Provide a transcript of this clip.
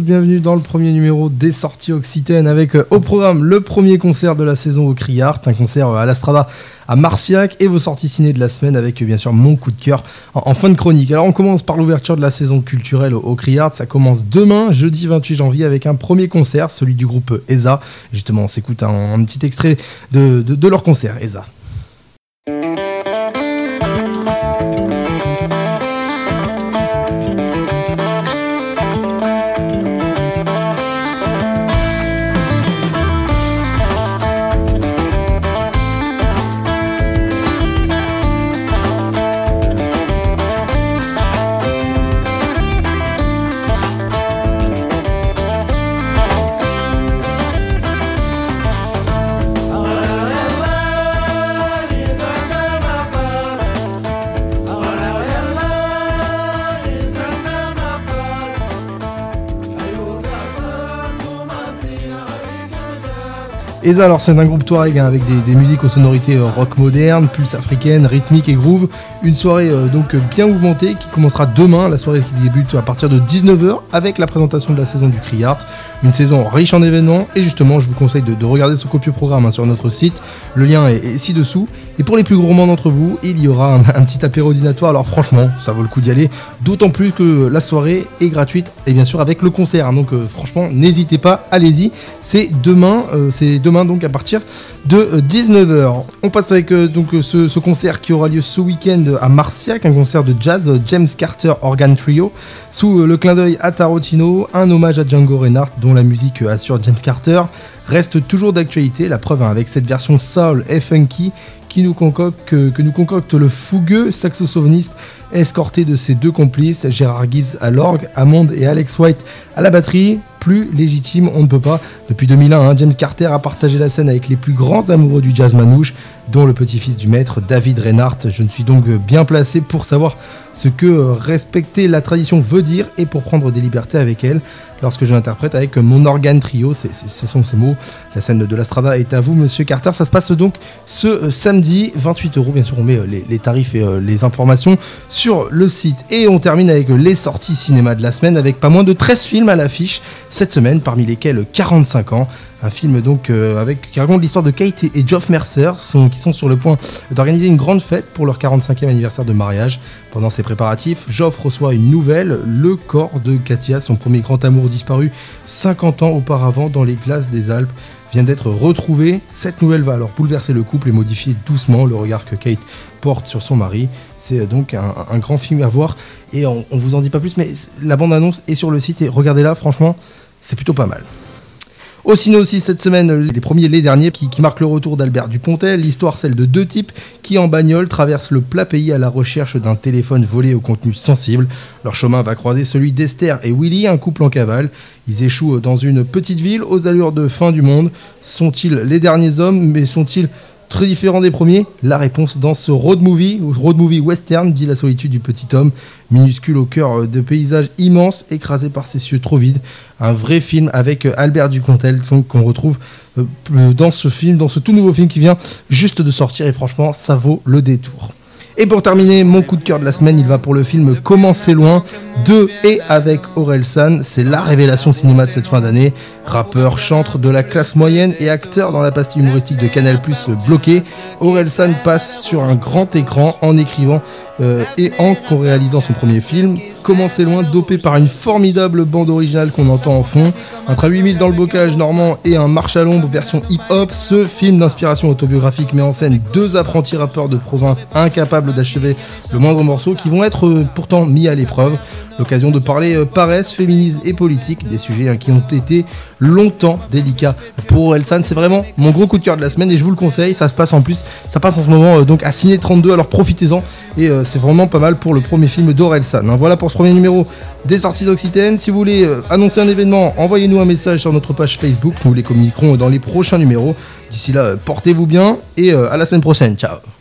bienvenue dans le premier numéro des sorties occitaines avec au programme le premier concert de la saison au Criart, un concert à l'Astrada à Marciac et vos sorties ciné de la semaine avec bien sûr mon coup de cœur en fin de chronique. Alors on commence par l'ouverture de la saison culturelle au Criart, ça commence demain, jeudi 28 janvier avec un premier concert, celui du groupe ESA. Justement on s'écoute un petit extrait de leur concert ESA. ESA, alors c'est un groupe touareg avec des musiques aux sonorités rock moderne, pulse africaine, rythmique et groove. Une soirée donc bien mouvementée qui commencera demain, la soirée qui débute à partir de 19h avec la présentation de la saison du Criart. Une saison riche en événements et justement je vous conseille de regarder ce copieux programme sur notre site. Le lien est ci-dessous. Et pour les plus gourmands d'entre vous, il y aura un petit apéro dînatoire. Alors franchement, ça vaut le coup d'y aller. D'autant plus que la soirée est gratuite et bien sûr avec le concert. Donc franchement, n'hésitez pas, allez-y. C'est demain donc à partir de 19h. On passe avec ce concert qui aura lieu ce week-end à Marciac, un concert de jazz James Carter Organ Trio. Sous le clin d'œil à Tarantino, un hommage à Django Reinhardt dont la musique assure James Carter reste toujours d'actualité. La preuve avec cette version soul et funky que nous concocte le fougueux saxophoniste escorté de ses deux complices, Gérard Gibbs à l'orgue, Hammond et Alex White à la batterie. Plus légitime, on ne peut pas. Depuis 2001, James Carter a partagé la scène avec les plus grands amoureux du jazz manouche, dont le petit-fils du maître, David Reinhardt. Je ne suis donc bien placé pour savoir ce que respecter la tradition veut dire et pour prendre des libertés avec elle. Lorsque je l'interprète avec mon organe trio, ce sont ces mots. La scène de l'Astrada est à vous, monsieur Carter. Ça se passe donc ce samedi, 28€. Bien sûr, on met les tarifs et les informations sur le site. Et on termine avec les sorties cinéma de la semaine, avec pas moins de 13 films à l'affiche cette semaine, parmi lesquels 45 ans. Un film donc qui raconte l'histoire de Kate et Geoff Mercer qui sont sur le point d'organiser une grande fête pour leur 45e anniversaire de mariage. Pendant ces préparatifs, Geoff reçoit une nouvelle, le corps de Katia, son premier grand amour disparu 50 ans auparavant dans les glaces des Alpes, vient d'être retrouvé. Cette nouvelle va alors bouleverser le couple et modifier doucement le regard que Kate porte sur son mari. C'est donc un grand film à voir et on vous en dit pas plus, mais la bande-annonce est sur le site et regardez-la, franchement, c'est plutôt pas mal. Au ciné aussi cette semaine, les premiers et les derniers qui marquent le retour d'Albert Dupontel, l'histoire celle de deux types qui en bagnole traversent le plat pays à la recherche d'un téléphone volé au contenu sensible. Leur chemin va croiser celui d'Esther et Willy, un couple en cavale. Ils échouent dans une petite ville aux allures de fin du monde. Sont-ils les derniers hommes, mais sont-ils très différents des premiers? La réponse dans ce road movie western, dit la solitude du petit homme, minuscule au cœur de paysages immenses, écrasé par ces cieux trop vides. Un vrai film avec Albert Dupontel qu'on retrouve dans ce tout nouveau film qui vient juste de sortir et franchement ça vaut le détour. Et pour terminer, mon coup de cœur de la semaine, il va pour le film Comment c'est loin de et avec Orelsan. C'est la révélation cinéma de cette fin d'année. Rappeur, chantre de la classe moyenne et acteur dans la pastille humoristique de Canal+ Bloqué, Orelsan passe sur un grand écran en écrivant et en co-réalisant son premier film. Comment c'est loin, dopé par une formidable bande originale qu'on entend en fond. Entre 8000 dans le bocage normand et un marche à l'ombre version hip-hop, ce film d'inspiration autobiographique met en scène deux apprentis rappeurs de province incapables d'achever le moindre morceau qui vont être pourtant mis à l'épreuve. L'occasion de parler paresse, féminisme et politique, des sujets qui ont été longtemps délicats pour Orelsan. C'est vraiment mon gros coup de cœur de la semaine et je vous le conseille. Ça passe en ce moment donc à Ciné 32, alors profitez-en et c'est vraiment pas mal pour le premier film d'Orelsan. Voilà pour ce premier numéro des sorties d'Occitane. Si vous voulez annoncer un événement, envoyez-nous un message sur notre page Facebook. Nous les communiquerons dans les prochains numéros. D'ici là, portez-vous bien et à la semaine prochaine. Ciao.